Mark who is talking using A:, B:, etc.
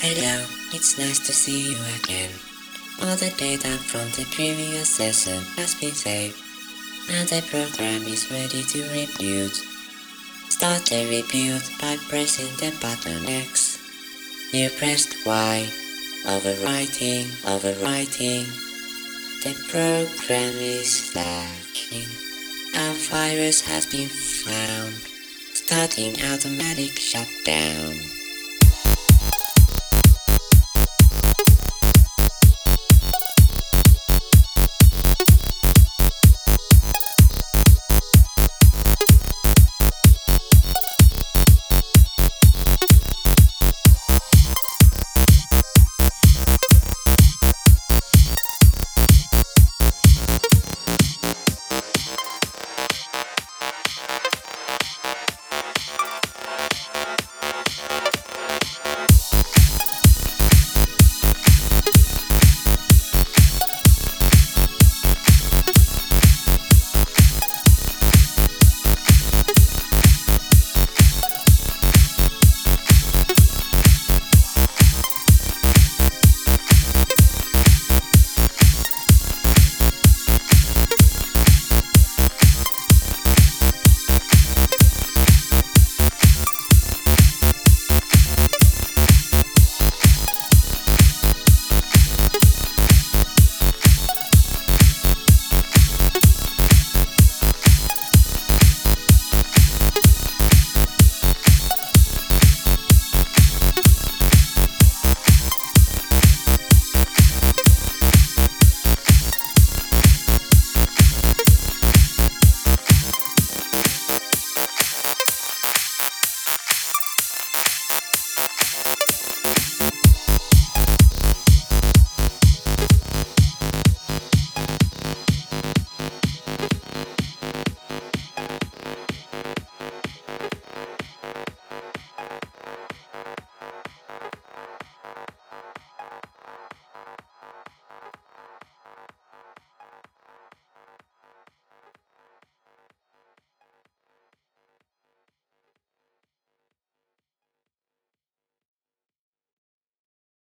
A: Hello, it's nice to see you again. All the data from the previous session has been saved. Now the program is ready to reboot. Start the reboot by pressing the button X. You pressed Y. Overwriting. The program is lagging. A virus has been found. Starting automatic shutdown.